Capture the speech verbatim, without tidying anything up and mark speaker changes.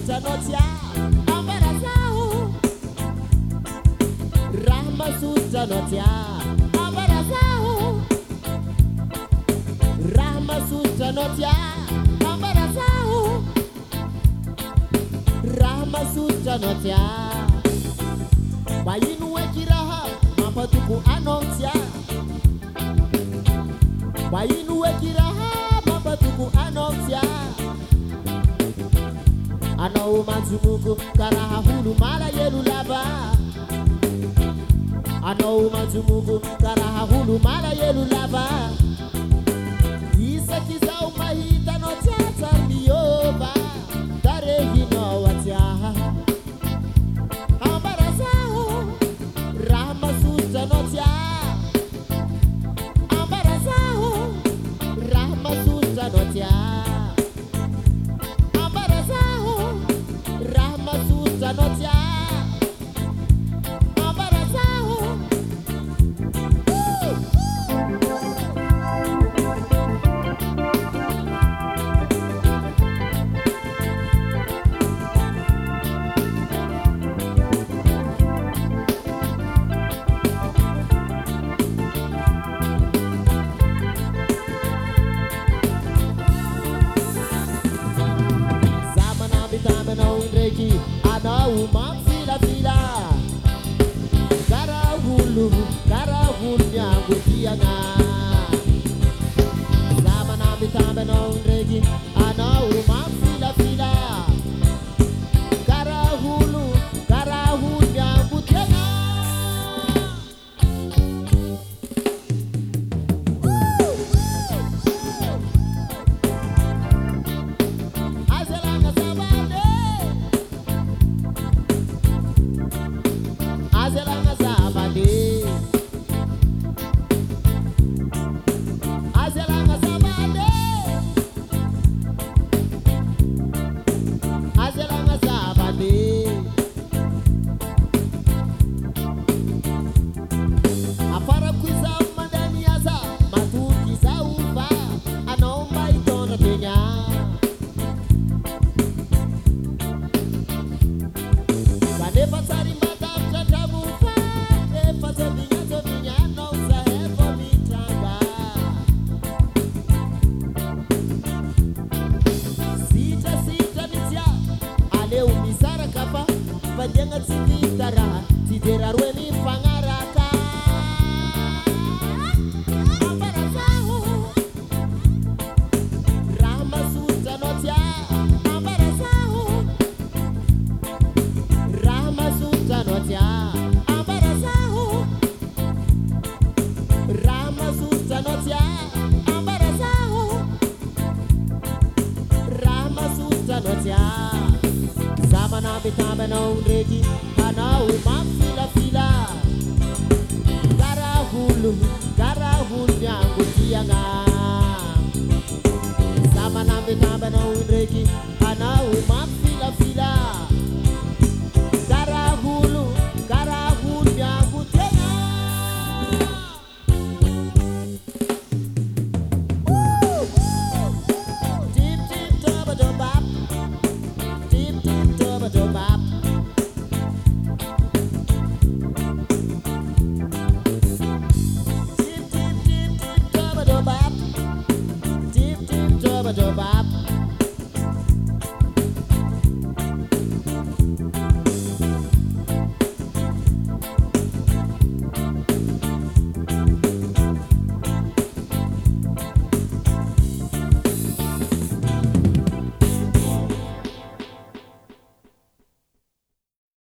Speaker 1: Rahmasuta notia ambarazao Rahmasuta notia ambarazao Rahmasuta notia Bayinu wekiraha mapatuku anontia Bayinu wekiraha mapatuku anontia Ano manzumuku karaha hulu mala yelu laba Ano manzumuku karaha hulu mala yelu laba Isa kiza umahita no tata miyoba Dare hino watia Ambarazao Rahmasuta notia Ambarazao Rahmasuta notia Ambarazao Rahmasuta notia Anau mafila fila Karahulu, karahulu nyangu tianga Sama nami tambe nondregi Anau mafila fila Karahulu, karahulu nyangu tianga Azelanga sabande Azelanga sabande Azelanga sabande Azelanga sabande Afara kwiza madani yaza matuki za ufa Anaomba itona tenya Kane pasari Vajenga tsitara titera rweni fangaraka Ambarazao Rahmasuta notia Ambarazao Rahmasuta notia Ambarazao Rahmasuta notia Ambarazao Rahmasuta notia Sama na bitamba na undreki Anau mafila fila